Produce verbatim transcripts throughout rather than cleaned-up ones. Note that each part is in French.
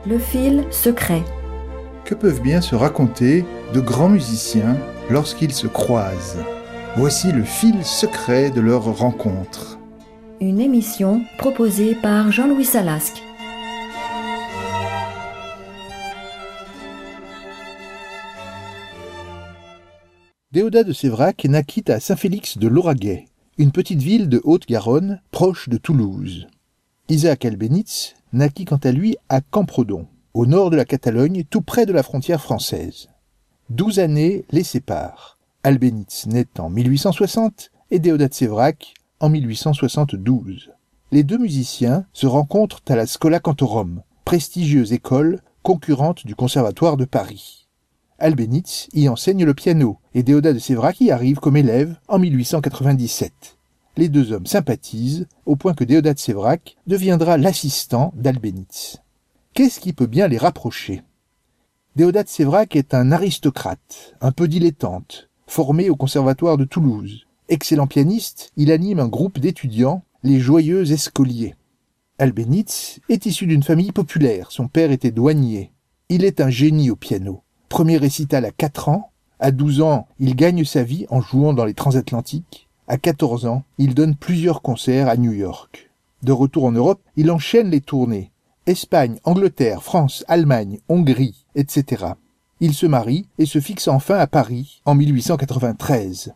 Le fil secret. Que peuvent bien se raconter de grands musiciens lorsqu'ils se croisent? Voici le fil secret de leur rencontre. Une émission proposée par Jean-Louis Salasque. Déodat de Séverac naquit à Saint-Félix de Lauragais, une petite ville de Haute-Garonne, proche de Toulouse. Isaac Albéniz naquit quant à lui à Camprodon, au nord de la Catalogne, tout près de la frontière française. Douze années les séparent. Albéniz naît en mille huit cent soixante et Déodat de Séverac en mille huit cent soixante-douze. Les deux musiciens se rencontrent à la Schola Cantorum, prestigieuse école concurrente du Conservatoire de Paris. Albéniz y enseigne le piano et Déodat de Séverac y arrive comme élève en mille huit cent quatre-vingt-dix-sept. Les deux hommes sympathisent au point que Déodat de Séverac deviendra l'assistant d'Albéniz. Qu'est-ce qui peut bien les rapprocher? Déodat de Séverac est un aristocrate, un peu dilettante, formé au Conservatoire de Toulouse. Excellent pianiste, il anime un groupe d'étudiants, les Joyeux Escoliers. Albéniz est issu d'une famille populaire, son père était douanier. Il est un génie au piano. Premier récital à quatre ans, à douze ans, il gagne sa vie en jouant dans les transatlantiques. À quatorze ans, il donne plusieurs concerts à New York. De retour en Europe, il enchaîne les tournées. Espagne, Angleterre, France, Allemagne, Hongrie, et cetera. Il se marie et se fixe enfin à Paris en mille huit cent quatre-vingt-treize.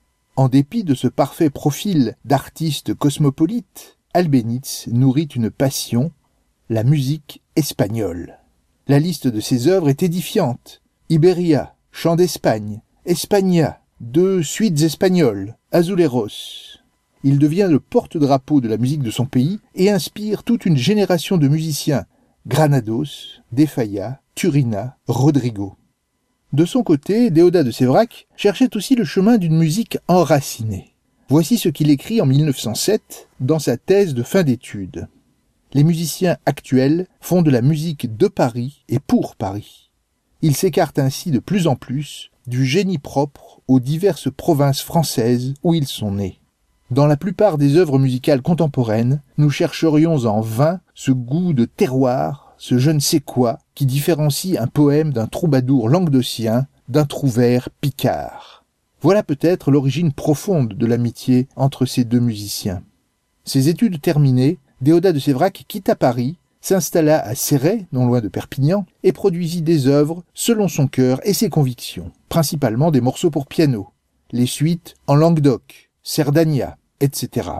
En dépit de ce parfait profil d'artiste cosmopolite, Albéniz nourrit une passion, la musique espagnole. La liste de ses œuvres est édifiante. Iberia, Chant d'Espagne, España, deux suites espagnoles, Azuleros. Il devient le porte-drapeau de la musique de son pays et inspire toute une génération de musiciens, Granados, De Falla, Turina, Rodrigo. De son côté, Déodat de Séverac cherchait aussi le chemin d'une musique enracinée. Voici ce qu'il écrit en mille neuf cent sept dans sa thèse de fin d'études. Les musiciens actuels font de la musique de Paris et pour Paris. Ils s'écartent ainsi de plus en plus du génie propre aux diverses provinces françaises où ils sont nés. Dans la plupart des œuvres musicales contemporaines, nous chercherions en vain ce goût de terroir, ce je ne sais quoi, qui différencie un poème d'un troubadour languedocien d'un trouvère picard. Voilà peut-être l'origine profonde de l'amitié entre ces deux musiciens. Ses études terminées, Déodat de Séverac quitta Paris, s'installa à Céret, non loin de Perpignan, et produisit des œuvres selon son cœur et ses convictions, principalement des morceaux pour piano, les suites en Languedoc, Cerdagna, et cetera.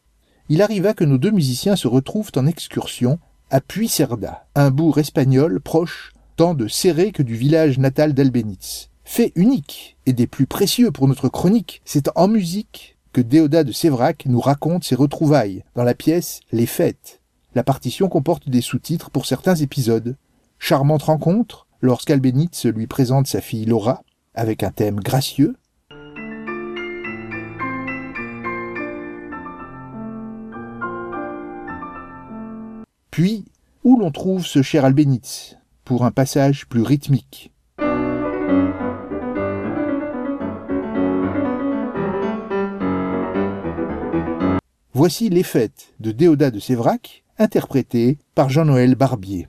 Il arriva que nos deux musiciens se retrouvent en excursion à Puigcerdà, un bourg espagnol proche tant de Céret que du village natal d'Albéniz. Fait unique et des plus précieux pour notre chronique, c'est en musique que Déodat de Séverac nous raconte ses retrouvailles dans la pièce Les Fêtes. La partition comporte des sous-titres pour certains épisodes. Charmante rencontre, lorsqu'Albéniz lui présente sa fille Laura, avec un thème gracieux. Puis, où l'on trouve ce cher Albéniz, pour un passage plus rythmique. Voici Les Fêtes de Déodat de Séverac, interprété par Jean-Noël Barbier.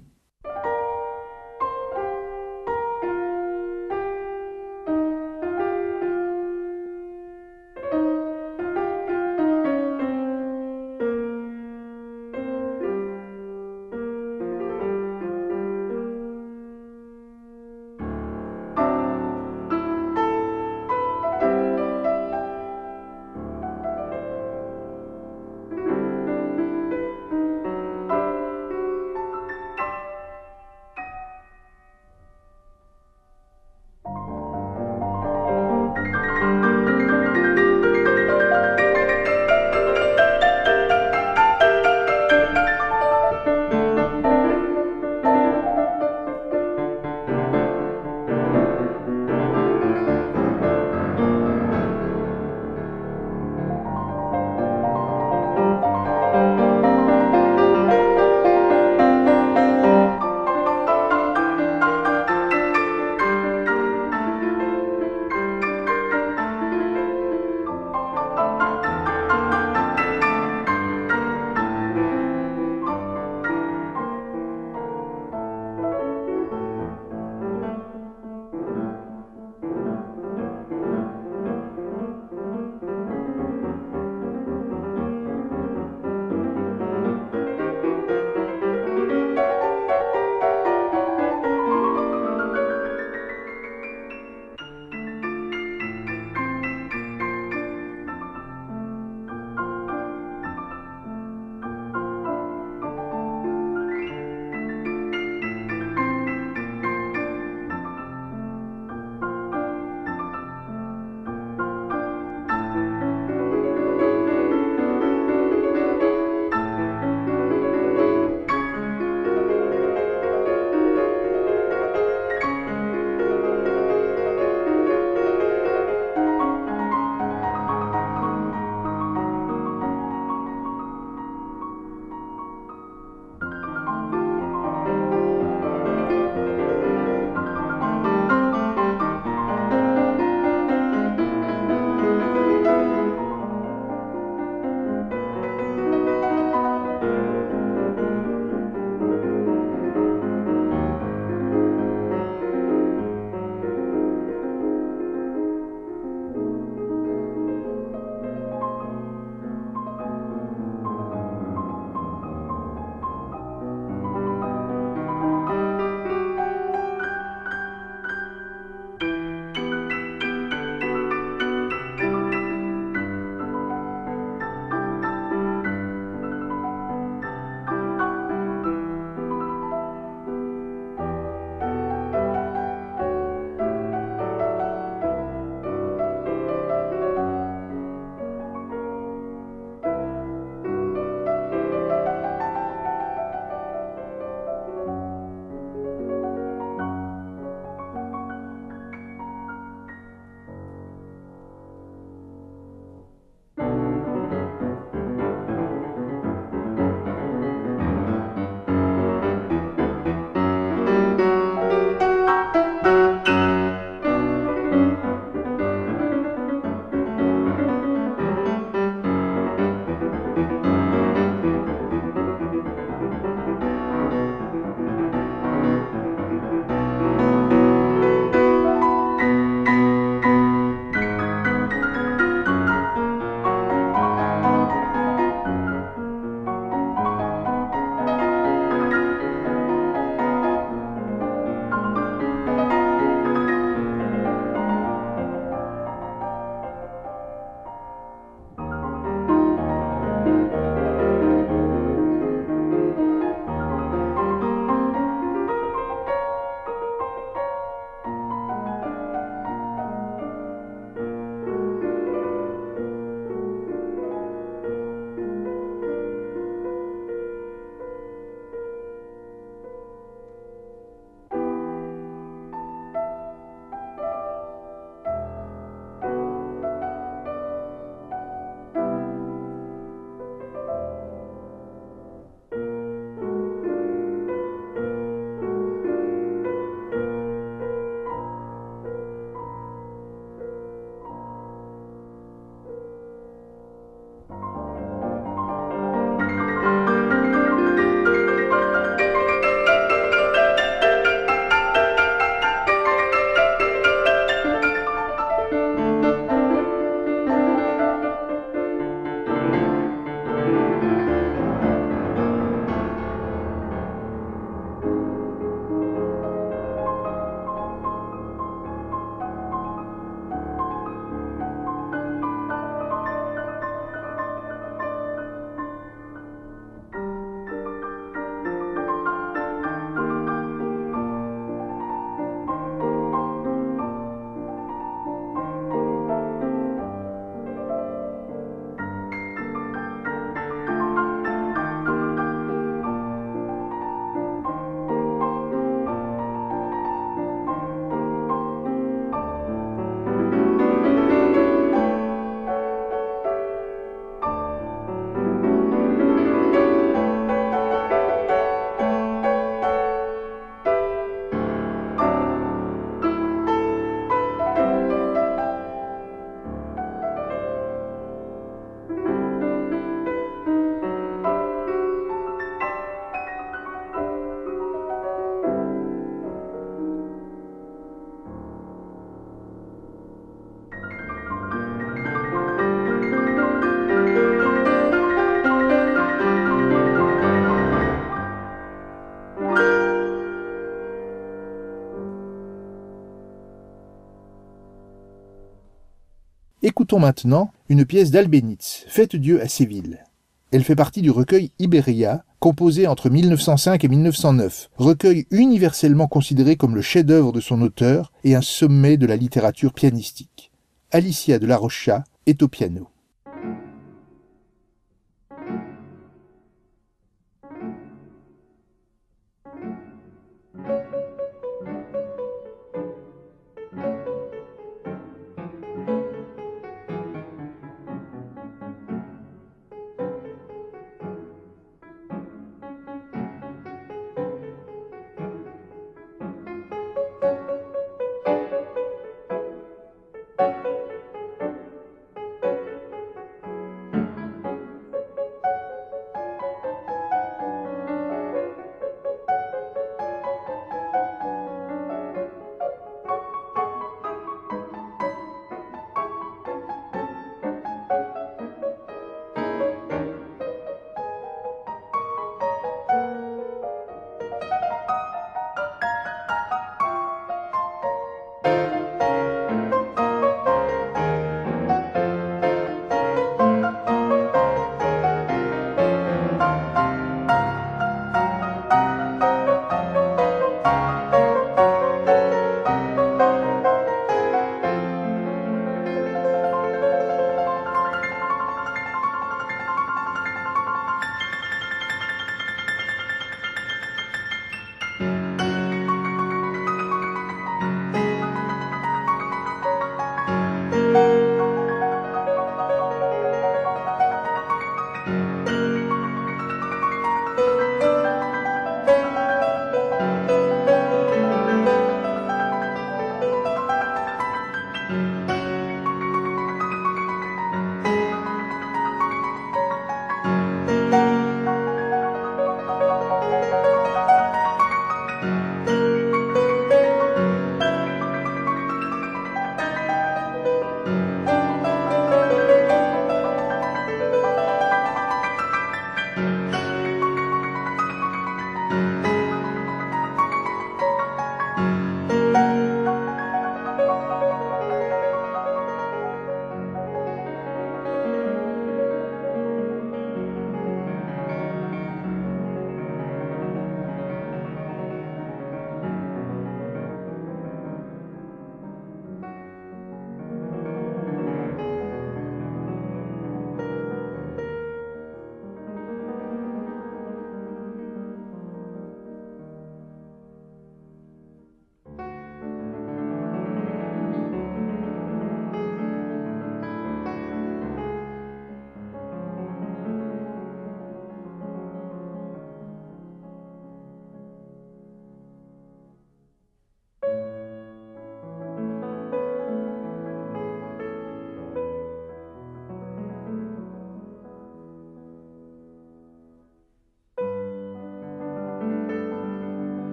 Écoutons maintenant une pièce d'Albéniz, Fête-Dieu à Séville. Elle fait partie du recueil Iberia, composé entre mille neuf cent cinq et mille neuf cent neuf, recueil universellement considéré comme le chef-d'œuvre de son auteur et un sommet de la littérature pianistique. Alicia de la Rocha est au piano.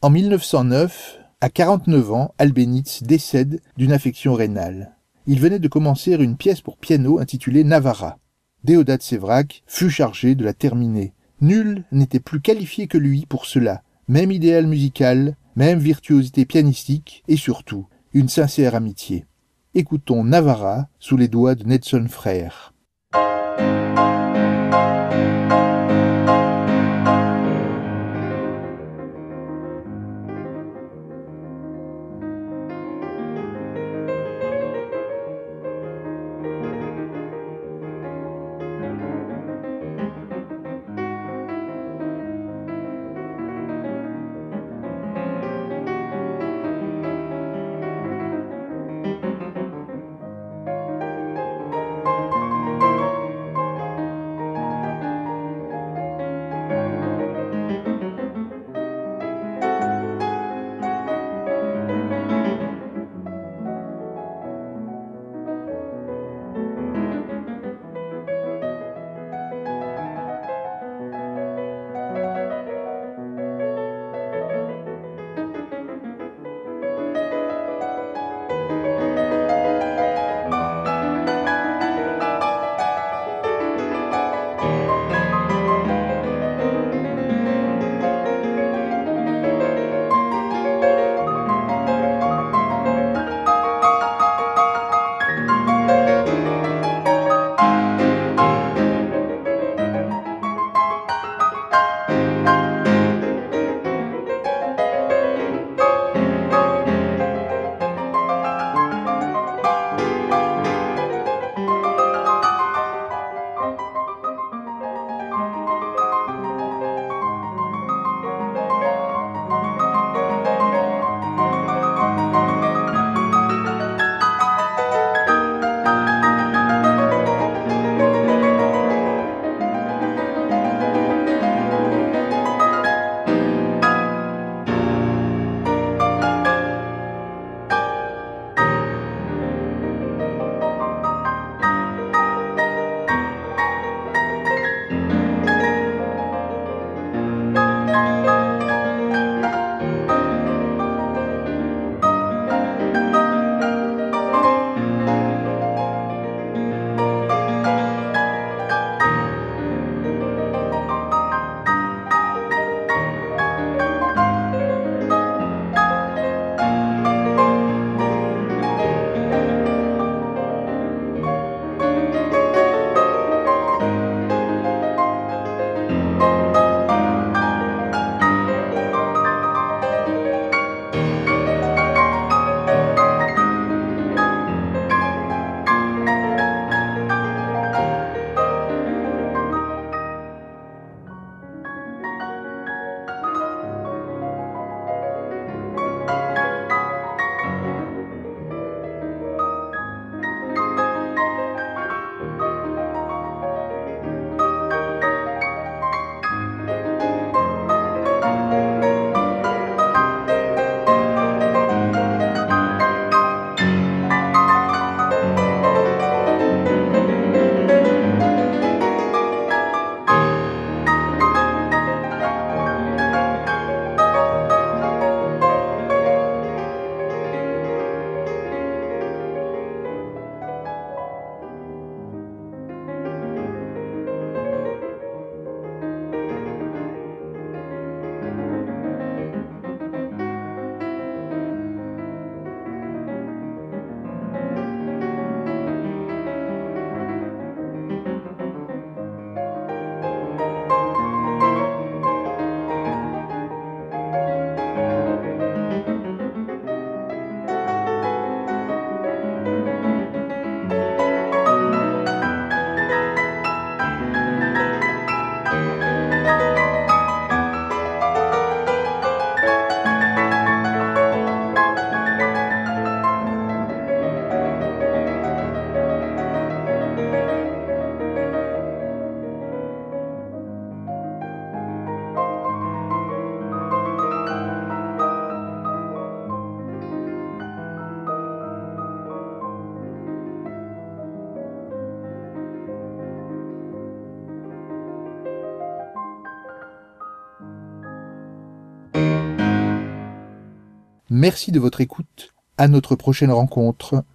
En mille neuf cent neuf, à quarante-neuf ans, Albéniz décède d'une affection rénale. Il venait de commencer une pièce pour piano intitulée Navarra. Déodat Séverac fut chargé de la terminer. Nul n'était plus qualifié que lui pour cela. Même idéal musical, même virtuosité pianistique et surtout une sincère amitié. Écoutons Navarra sous les doigts de Nelson Frère. Merci de votre écoute. À notre prochaine rencontre.